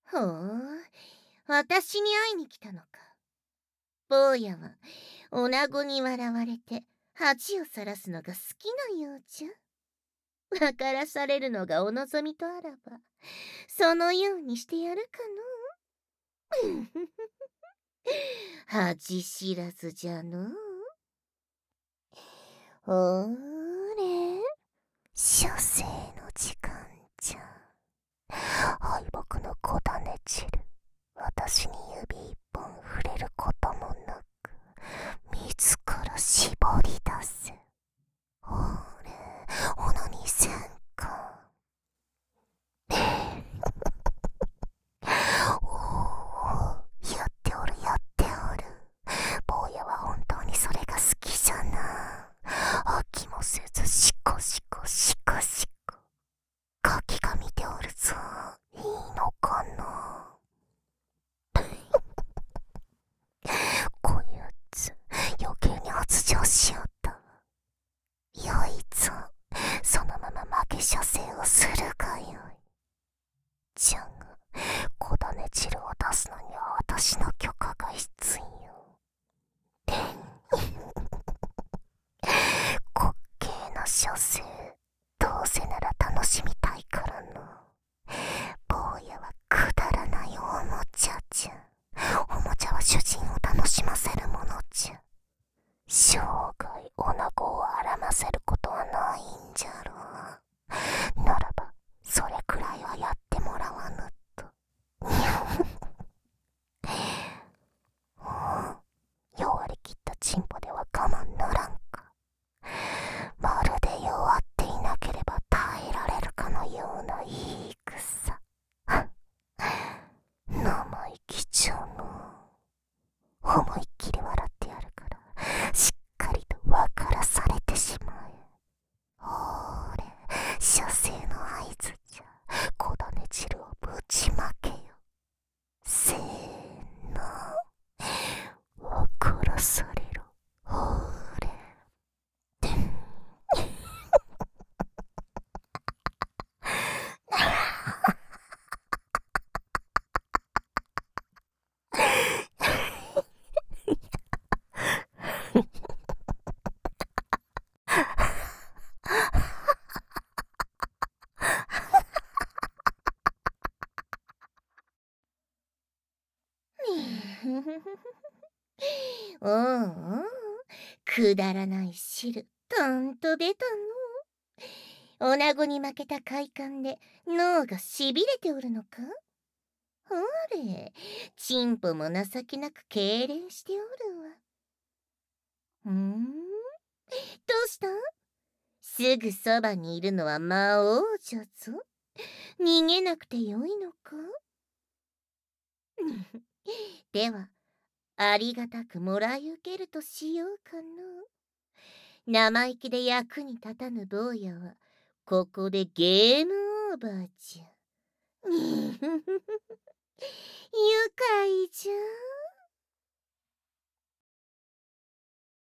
ほう、私に会いに来たのか。坊やは、女子に笑われて、恥をさらすのが好きなようじゃ。分からされるのがお望みとあらば、そのようにしてやるかの。恥知らずじゃの。ほれ、 射精の時間じゃ。敗北の小種散る。私に指一本触れることもなく、自ら絞り出せ。ほれ、オナニーせんか。おお、やっておるやっておる。坊やは本当にそれが好きじゃな。飽きもせずシコシコシコシコ。ガキが見ておるぞ。いいのかな。こやつ余計に発情しよった。よいぞ、そのまま負け射精をするがよい。じゃが小種汁を出すのには私の許可が必要。滑稽な射精、どうせなら楽しみたいからの。坊やはくだらないおもちゃじゃ。おもちゃは主人を楽しませるものじゃ。生涯女子をあらませることはないんじゃろう。ならばそれくらいはやってもらわぬと。弱りきったチンポでは我慢ならんか。まるで弱っていなければ耐えられるかのようないい草。生意気じゃの。思いっきり笑ってやるから、しっかりと分からされてしまえ。ほーれ、射精の合図じゃ。小種汁をぶちまけよ。せーの、分からされろ。ほーれ。 おうおう、くだらない汁、とんと出たの。女子に負けた快感で脳がしびれておるのか。ほれ、チンポも情けなく痙攣しておるわ。どうした？すぐそばにいるのは魔王じゃぞ。逃げなくてよいのか。では、ありがたくもらい受けるとしようかの。生意気で役に立たぬ坊やは、ここでゲームオーバーじゃ。愉快じゃ。